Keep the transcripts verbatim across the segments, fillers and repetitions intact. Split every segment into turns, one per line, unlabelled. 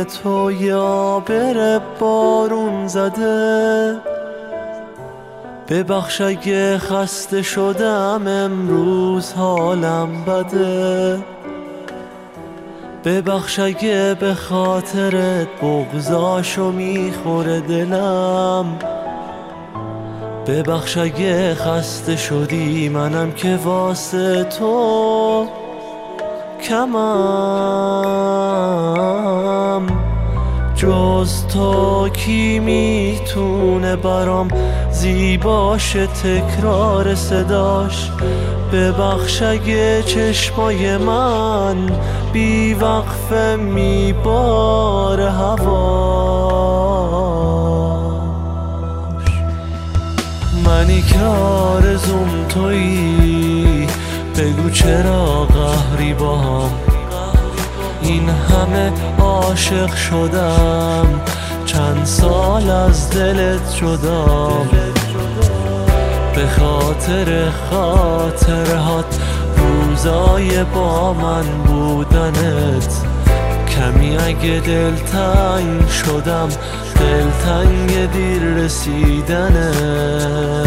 بدون تو یا بره بارون زده. ببخش اگه خسته شدم امروز حالم بده. ببخش اگه به خاطرت بغضاشو میخوره دلم. ببخش اگه خسته شدی منم که واسه تو کمم. جز تو کی میتونه برام زیباشه تکرار صداش. ببخش اگه چشمای من بی وقفه میباره هواش. منی که آرزوم تویی، بگو چرا قهری باهم. این همه عاشق شدم، چند سال از دلت جدام. به خاطر خاطرهات روزای با من بودنت. کمی اگه دلتنگ شدم، دلتنگ دیر رسیدنت.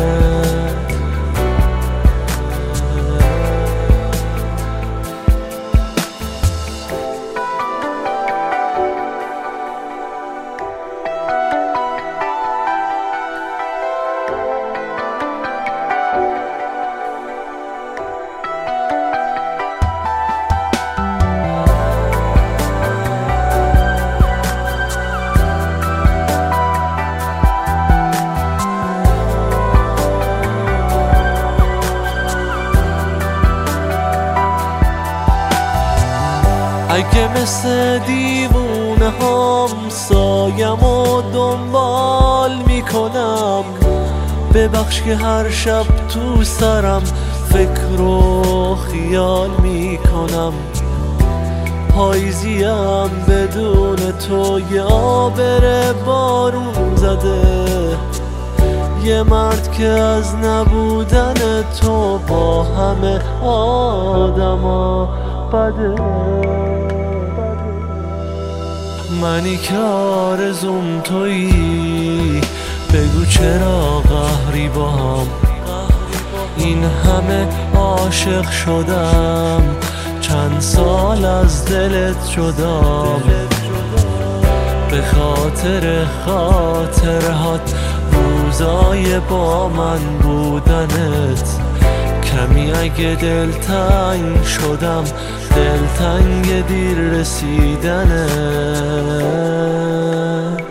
اگه مثل دیوونه هم سایم و دنبال میکنم. ببخش که هر شب تو سرم فکر و خیال میکنم. پاییزیم بدون تو یا بره بارون زده. یه مرد که از نبودن تو با همه آدما بده. منی که آرزوم تویی، بگو چرا قهری باهم. این همه عاشق شدم، چند سال از دلت جدام. به خاطر خاطرهات روزای با من بودنت. کمی اگه دلتنگ شدم، دلتنگ دیر رسیدنت.